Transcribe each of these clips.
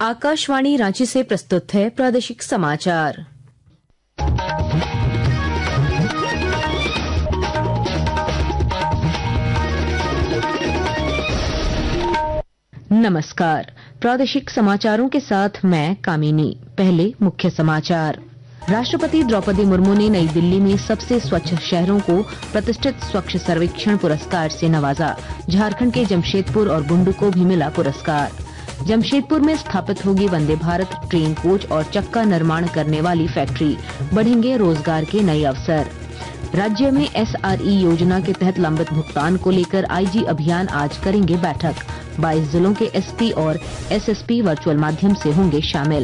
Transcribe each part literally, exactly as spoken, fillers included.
आकाशवाणी रांची से प्रस्तुत है प्रादेशिक समाचार। नमस्कार, प्रादेशिक समाचारों के साथ मैं कामिनी। पहले मुख्य समाचार। राष्ट्रपति द्रौपदी मुर्मू ने नई दिल्ली में सबसे स्वच्छ शहरों को प्रतिष्ठित स्वच्छ सर्वेक्षण पुरस्कार से नवाजा। झारखंड के जमशेदपुर और बुंडू को भी मिला पुरस्कार। जमशेदपुर में स्थापित होगी वंदे भारत ट्रेन कोच और चक्का निर्माण करने वाली फैक्ट्री, बढ़ेंगे रोजगार के नए अवसर। राज्य में एसआरई योजना के तहत लंबित भुगतान को लेकर आईजी अभियान आज करेंगे बैठक। बाईस जिलों के एसपी और एसएसपी वर्चुअल माध्यम से होंगे शामिल।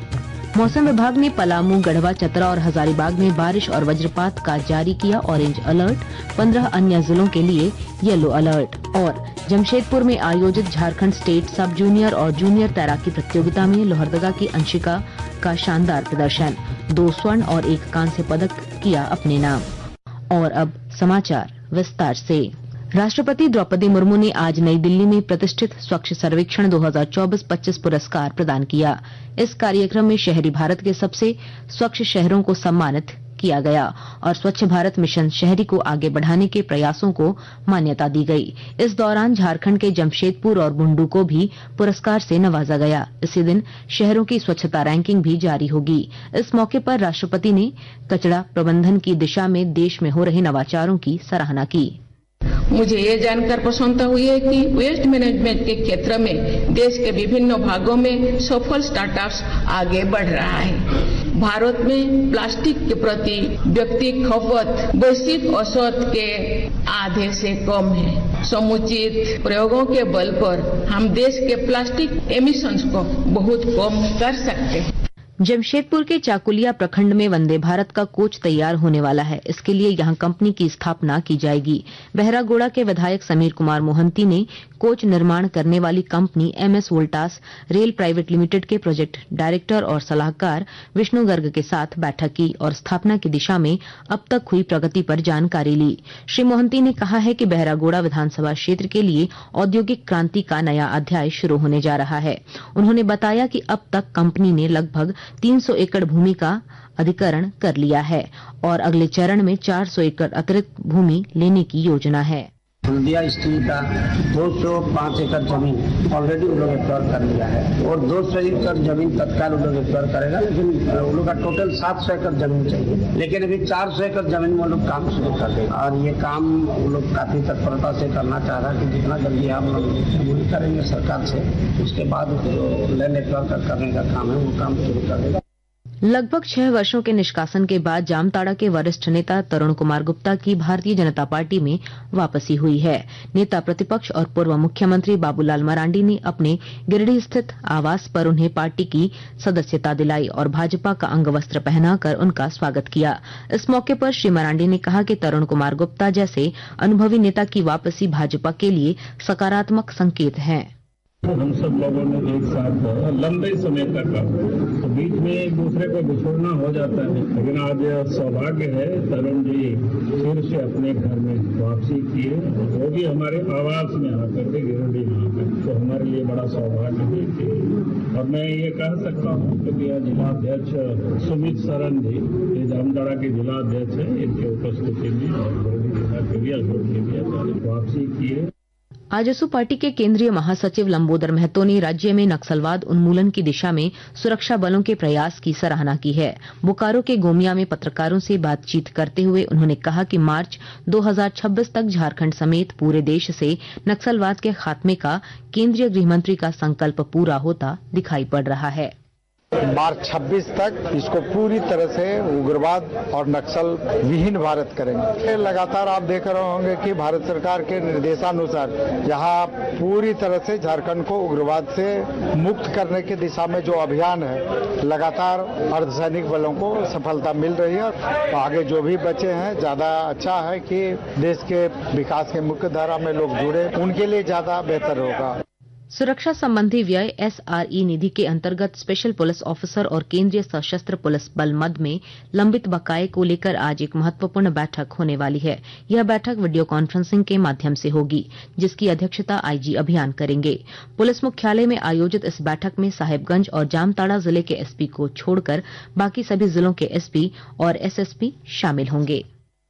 मौसम विभाग ने पलामू, गढ़वा, चतरा और हजारीबाग में बारिश और वज्रपात का जारी किया ऑरेंज अलर्ट। पंद्रह अन्य जिलों के लिए येलो अलर्ट। और जमशेदपुर में आयोजित झारखंड स्टेट सब जूनियर और जूनियर तैराकी प्रतियोगिता में लोहरदगा की अंशिका का शानदार प्रदर्शन, दो स्वर्ण और एक कांस्य पदक किया अपने नाम। और अब समाचार विस्तार से। राष्ट्रपति द्रौपदी मुर्मू ने आज नई दिल्ली में प्रतिष्ठित स्वच्छ सर्वेक्षण दो हज़ार चौबीस पच्चीस पुरस्कार प्रदान किया। इस कार्यक्रम में शहरी भारत के सबसे स्वच्छ शहरों को सम्मानित किया गया और स्वच्छ भारत मिशन शहरी को आगे बढ़ाने के प्रयासों को मान्यता दी गई। इस दौरान झारखंड के जमशेदपुर और बुंडू को भी पुरस्कार से नवाजा गया। इसी दिन शहरों की स्वच्छता रैंकिंग भी जारी होगी। इस मौके पर राष्ट्रपति ने कचरा प्रबंधन की दिशा में देश में हो रहे नवाचारों की सराहना की। मुझे ये जानकर प्रसन्नता हुई है कि वेस्ट मैनेजमेंट के क्षेत्र में देश के विभिन्न भागों में सफल स्टार्टअप्स आगे बढ़ रहा है। भारत में प्लास्टिक के प्रति व्यक्ति खपत वैश्विक औसत के आधे से कम है। समुचित प्रयोगों के बल पर हम देश के प्लास्टिक एमिशंस को बहुत कम कर सकते हैं। जमशेदपुर के चाकुलिया प्रखंड में वंदे भारत का कोच तैयार होने वाला है। इसके लिए यहां कंपनी की स्थापना की जाएगी। बहरागोड़ा के विधायक समीर कुमार मोहंती ने कोच निर्माण करने वाली company MS Voltas rail private limited के प्रोजेक्ट डायरेक्टर और सलाहकार विष्णु गर्ग के साथ बैठक की और स्थापना की दिशा में अब तक हुई प्रगति पर जानकारी ली। श्री मोहंती ने कहा है कि बहरागोड़ा विधानसभा क्षेत्र के लिए औद्योगिक क्रांति का नया अध्याय शुरू होने जा रहा है। उन्होंने बताया कि अब तक कंपनी ने लगभग तीन सौ एकड़ भूमि का अधिग्रहण कर लिया है और अगले चरण में चार सौ एकड़ अतिरिक्त भूमि लेने की योजना है। हल्दिया स्टील का दो सौ पाँच एकड़ जमीन ऑलरेडी उन लोग एक्वायर कर लिया है और दो सौ एकड़ जमीन तत्काल उन लोग एक्वायर करेगा, लेकिन उन लोग का टोटल सात सौ एकड़ जमीन चाहिए, लेकिन अभी चार सौ एकड़ जमीन में वो लोग काम शुरू कर देंगे और ये काम वो लोग काफी तत्परता से करना चाह रहा है कि जितना जल्दी हम लोग कबूल करेंगे सरकार से, उसके बाद लैंड एक्वायर करने का काम है वो काम शुरू कर देगा। लगभग छह वर्षों के निष्कासन के बाद जामताड़ा के वरिष्ठ नेता तरुण कुमार गुप्ता की भारतीय जनता पार्टी में वापसी हुई है। नेता प्रतिपक्ष और पूर्व मुख्यमंत्री बाबूलाल मरांडी ने अपने गिरिडीह स्थित आवास पर उन्हें पार्टी की सदस्यता दिलाई और भाजपा का अंग वस्त्र पहनाकर उनका स्वागत किया। इस मौके पर श्री मरांडी ने कहा कि तरुण कुमार गुप्ता जैसे अनुभवी नेता की वापसी भाजपा के लिए सकारात्मक संकेत है। हम सब लोगों ने एक साथ लंबे समय तक तो बीच में एक दूसरे को बिछोड़ना हो जाता है, लेकिन आज सौभाग्य है तरुण जी फिर से अपने घर में वापसी किए, वो भी हमारे आवास में आकर के गिरिडीह आकर, तो हमारे लिए बड़ा सौभाग्य है कि और मैं ये कह सकता हूँ कि जिलाध्यक्ष सुमित सरन जी ये जामताड़ा के जिलाध्यक्ष है, इनके उपस्थिति में और गिरिडीह जिला के भी अशोक के भी वापसी किए। आजसू पार्टी के केंद्रीय महासचिव लंबोदर महतो ने राज्य में नक्सलवाद उन्मूलन की दिशा में सुरक्षा बलों के प्रयास की सराहना की है। बोकारो के गोमिया में पत्रकारों से बातचीत करते हुए उन्होंने कहा कि मार्च दो हज़ार छब्बीस तक झारखंड समेत पूरे देश से नक्सलवाद के खात्मे का केंद्रीय गृहमंत्री का संकल्प पूरा होता दिखाई पड़ रहा है। मार्च छब्बीस तक इसको पूरी तरह से उग्रवाद और नक्सल विहीन भारत करेंगे। लगातार आप देख रहे होंगे कि भारत सरकार के निर्देशानुसार यहाँ पूरी तरह से झारखंड को उग्रवाद से मुक्त करने की दिशा में जो अभियान है लगातार अर्धसैनिक बलों को सफलता मिल रही है। तो आगे जो भी बचे हैं ज्यादा अच्छा है कि देश के विकास के मुख्य धारा में लोग जुड़े, उनके लिए ज्यादा बेहतर होगा। सुरक्षा संबंधी व्यय एसआरई निधि के अंतर्गत स्पेशल पुलिस ऑफिसर और केंद्रीय सशस्त्र पुलिस बल मद में लंबित बकाये को लेकर आज एक महत्वपूर्ण बैठक होने वाली है। यह बैठक वीडियो कॉन्फ्रेंसिंग के माध्यम से होगी, जिसकी अध्यक्षता आईजी अभियान करेंगे। पुलिस मुख्यालय में आयोजित इस बैठक में साहिबगंज और जामताड़ा जिले के एसपी को छोड़कर बाकी सभी जिलों के एसपी और एसएसपी शामिल होंगे।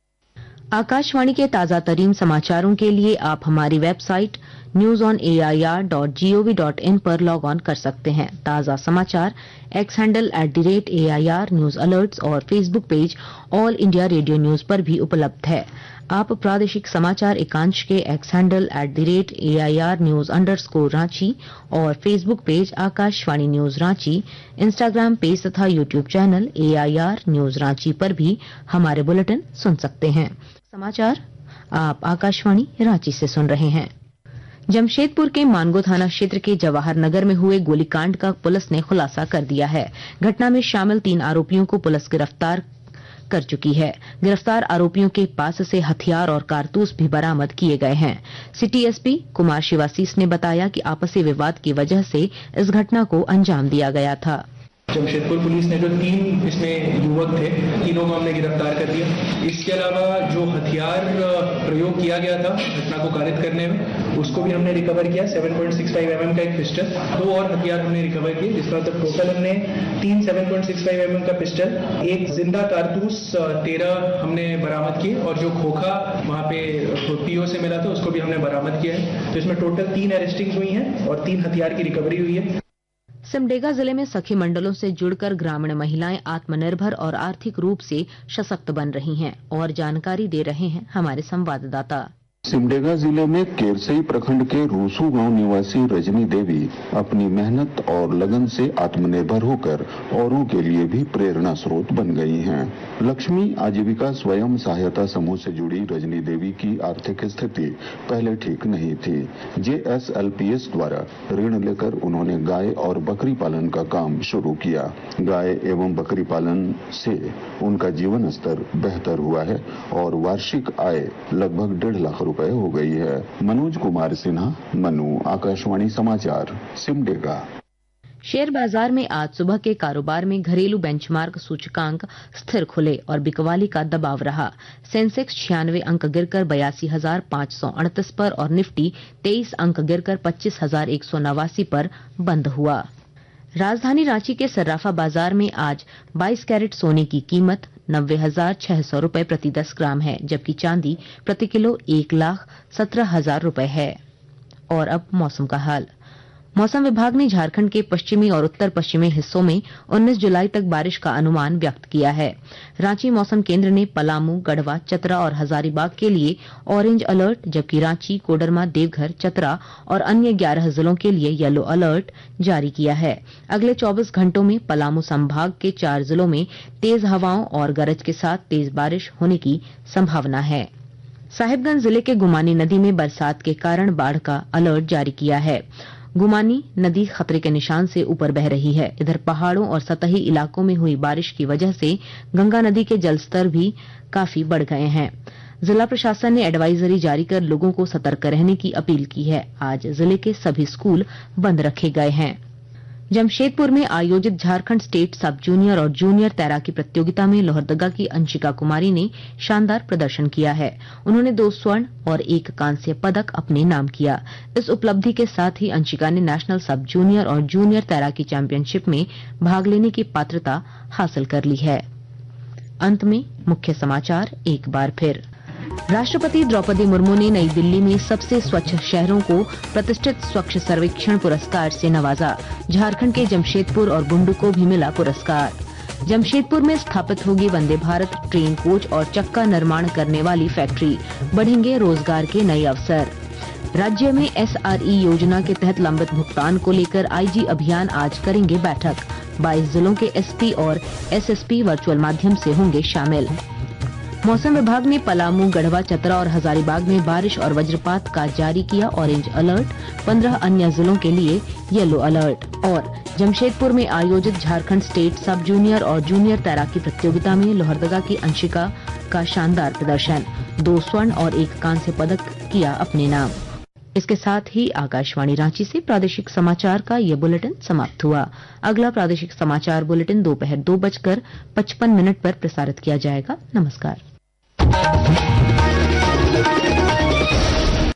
आकाशवाणी के ताजा तरीन समाचारों के लिए आप हमारी website news on A I R dot G O V dot in पर लॉग ऑन कर सकते हैं। ताजा समाचार X handle at the rate A I R news alerts और Facebook page all India radio news पर भी उपलब्ध है। आप प्रादेशिक समाचार एकांश के X handle at the rate A I R news underscore Ranchi और Facebook page Akashvani news Ranchi, Instagram page तथा YouTube channel A I R news Ranchi पर भी हमारे बुलेटिन सुन सकते हैं। समाचार आप आकाशवाणी रांची से सुन रहे हैं। जमशेदपुर के मानगो थाना क्षेत्र के जवाहर नगर में हुए गोलीकांड का पुलिस ने खुलासा कर दिया है। घटना में शामिल तीन आरोपियों को पुलिस गिरफ्तार कर चुकी है। गिरफ्तार आरोपियों के पास से हथियार और कारतूस भी बरामद किए गए हैं। सिटी एसपी कुमार शिवासीस ने बताया कि आपसी विवाद की वजह से इस घटना को अंजाम दिया गया था। जमशेदपुर पुलिस ने जो तीन इसमें युवक थे, तीनों को हमने गिरफ्तार कर दिया। इसके अलावा जो हथियार प्रयोग किया गया था घटना को कारित करने में, उसको भी हमने रिकवर किया। सात पॉइंट छह पाँच एम एम का एक पिस्टल, दो और हथियार हमने रिकवर किए, जिसका मतलब टोटल हमने तीन सात पॉइंट छह पाँच एम एम का पिस्टल, एक जिंदा कारतूस तेरह हमने बरामद किए और जो खोखा वहां पे पीओ से मिला था उसको भी हमने बरामद किया है। तो इसमें टोटल तीन अरेस्टिंग हुई है और तीन हथियार की रिकवरी हुई है। सिमडेगा जिले में सखी मंडलों से जुड़कर ग्रामीण महिलाएं आत्मनिर्भर और आर्थिक रूप से सशक्त बन रही हैं और जानकारी दे रहे हैं हमारे संवाददाता। सिमडेगा जिले में केरसई प्रखंड के रूसू गांव निवासी रजनी देवी अपनी मेहनत और लगन से आत्मनिर्भर होकर औरों के लिए भी प्रेरणा स्रोत बन गई हैं। लक्ष्मी आजीविका स्वयं सहायता समूह से जुड़ी रजनी देवी की आर्थिक स्थिति पहले ठीक नहीं थी। J S L P S द्वारा ऋण लेकर उन्होंने गाय और बकरी पालन का काम शुरू किया। गाय एवं बकरी पालन से उनका जीवन स्तर बेहतर हुआ है और वार्षिक आय लगभग डेढ़ लाख रुपए हो गई है। मनोज कुमार सिन्हा, मनु, आकाशवाणी समाचार, सिमडेगा। शेयर बाजार में आज सुबह के कारोबार में घरेलू बेंचमार्क सूचकांक स्थिर खुले और बिकवाली का दबाव रहा। सेंसेक्स छियानवे अंक गिरकर बयासी हजार पांच सौ अड़तीस पर और निफ्टी तेईस अंक गिरकर पच्चीस हजार एक सौ नवासी पर बंद हुआ। राजधानी रांची के सर्राफा बाजार में आज बाईस कैरेट सोने की कीमत नब्बे हजार छह सौ रूपये प्रति दस ग्राम है, जबकि चांदी प्रति किलो एक लाख सत्रह हजार रूपये है। और अब मौसम का हाल। मौसम विभाग ने झारखंड के पश्चिमी और उत्तर पश्चिमी हिस्सों में उन्नीस जुलाई तक बारिश का अनुमान व्यक्त किया है। रांची मौसम केंद्र ने पलामू, गढ़वा, चतरा और हजारीबाग के लिए ऑरेंज अलर्ट, जबकि रांची, कोडरमा, देवघर, चतरा और अन्य ग्यारह जिलों के लिए येलो अलर्ट जारी किया है। अगले चौबीस घंटों में पलामू संभाग के चार जिलों में तेज हवाओं और गरज के साथ तेज बारिश होने की संभावना है। साहिबगंज जिले के गुमानी नदी में बरसात के कारण बाढ़ का अलर्ट जारी किया है। गुमानी नदी खतरे के निशान से ऊपर बह रही है। इधर पहाड़ों और सतही इलाकों में हुई बारिश की वजह से गंगा नदी के जलस्तर भी काफी बढ़ गए हैं। जिला प्रशासन ने एडवाइजरी जारी कर लोगों को सतर्क रहने की अपील की है। आज जिले के सभी स्कूल बंद रखे गए हैं। जमशेदपुर में आयोजित झारखंड स्टेट सब जूनियर और जूनियर तैराकी प्रतियोगिता में लोहरदगा की अंशिका कुमारी ने शानदार प्रदर्शन किया है। उन्होंने दो स्वर्ण और एक कांस्य पदक अपने नाम किया। इस उपलब्धि के साथ ही अंशिका ने नेशनल सब जूनियर और जूनियर तैराकी चैंपियनशिप में भाग लेने की पात्रता हासिल कर ली है। अंत में मुख्य समाचार एक बार फिर। राष्ट्रपति द्रौपदी मुर्मू ने नई दिल्ली में सबसे स्वच्छ शहरों को प्रतिष्ठित स्वच्छ सर्वेक्षण पुरस्कार से नवाजा। झारखंड के जमशेदपुर और बुंडू को भी मिला पुरस्कार। जमशेदपुर में स्थापित होगी वंदे भारत ट्रेन कोच और चक्का निर्माण करने वाली फैक्ट्री, बढ़ेंगे रोजगार के नए अवसर। राज्य में एस आर ई योजना के तहत लंबित भुगतान को लेकर आई जी अभियान आज करेंगे बैठक। बाईस जिलों के एस पी और एस एस पी वर्चुअल माध्यम से होंगे शामिल। मौसम विभाग ने पलामू, गढ़वा, चतरा और हजारीबाग में बारिश और वज्रपात का जारी किया ऑरेंज अलर्ट। पंद्रह अन्य जिलों के लिए येलो अलर्ट। और जमशेदपुर में आयोजित झारखंड स्टेट सब जूनियर और जूनियर तैराकी प्रतियोगिता में लोहरदगा की अंशिका का शानदार प्रदर्शन, दो स्वर्ण और एक कांस्य पदक किया अपने नाम। इसके साथ ही आकाशवाणी रांची से प्रादेशिक समाचार का ये बुलेटिन समाप्त हुआ। अगला प्रादेशिक समाचार बुलेटिन दोपहर दो बजकर पचपन मिनट पर प्रसारित किया जाएगा। नमस्कार।